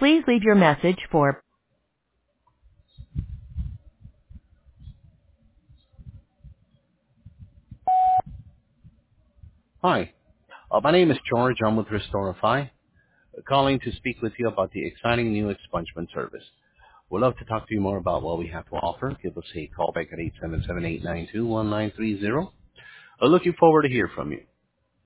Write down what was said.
Please leave your message for Hi, my name is George. I'm with Restorify, calling to speak with you about the exciting new expungement service. We'd love to talk to you more about what we have to offer. Give us a call back at 877-892-1930. Looking forward to hear from you.